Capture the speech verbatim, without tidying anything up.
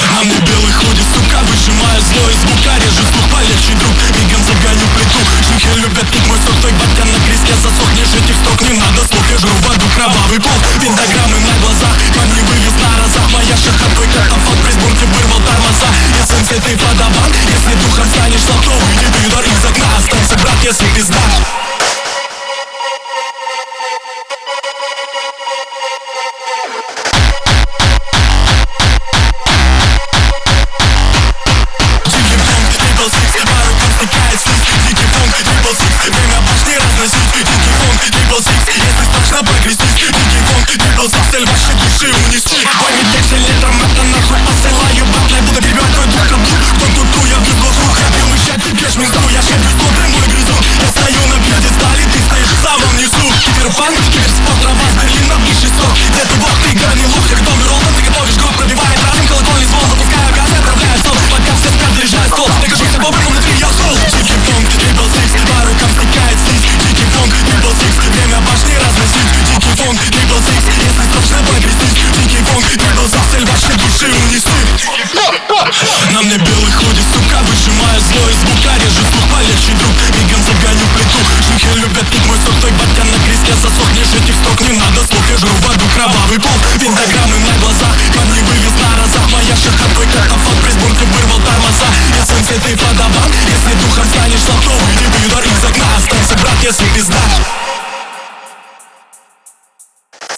А мне белый ходит, сука, выжимая зло из звука. Режу слух, полегче, друг, мигом загоню плиту. Шлюхи любят пить мой сок, твой батя на кресте засох. Ниже этих строк не надо слов, я жру воду, кровавый плов. Пентаграммы на глазах, камни вывез на разах. Моя шаха, твой катафот, при сборке вырвал тормоза. Я сын святый подаван, если духом станешь слабтом, уйди ты удар из окна, останься, брат, если пизда. Время башни разносить, дикий фон, трипл сикс. Если страшно, погрестись, дикий фон, трипл сикс. Цель вашей души унести. Память вечер летом, это нахуй посылаю батлы. Буду перебивать твой дух, каблук. Кто тут, я